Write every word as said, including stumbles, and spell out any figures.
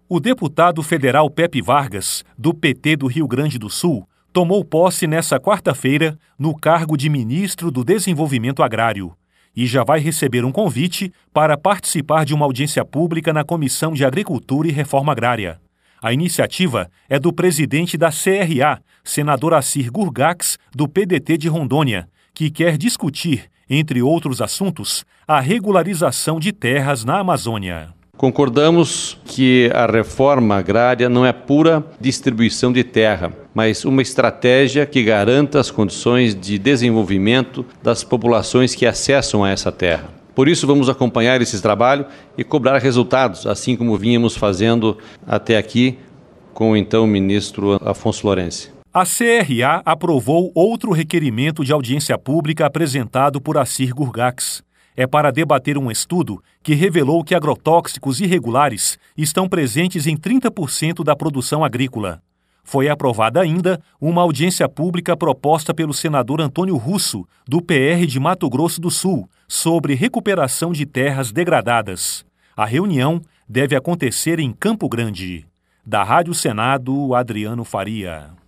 O deputado federal Pepe Vargas, do P T do Rio Grande do Sul, tomou posse nesta quarta-feira no cargo de ministro do Desenvolvimento Agrário e já vai receber um convite para participar de uma audiência pública na Comissão de Agricultura e Reforma Agrária. A iniciativa é do presidente da C R A, senador Assir Gurgax, do P D T de Rondônia, que quer discutir, entre outros assuntos, a regularização de terras na Amazônia. Concordamos que a reforma agrária não é pura distribuição de terra, mas uma estratégia que garanta as condições de desenvolvimento das populações que acessam a essa terra. Por isso, vamos acompanhar esse trabalho e cobrar resultados, assim como vínhamos fazendo até aqui com o então ministro Afonso Lourenço. A C R A aprovou outro requerimento de audiência pública apresentado por Assir Gurgax. É para debater um estudo que revelou que agrotóxicos irregulares estão presentes em trinta por cento da produção agrícola. Foi aprovada ainda uma audiência pública proposta pelo senador Antônio Russo, do P R de Mato Grosso do Sul, sobre recuperação de terras degradadas. A reunião deve acontecer em Campo Grande. Da Rádio Senado, Adriano Faria.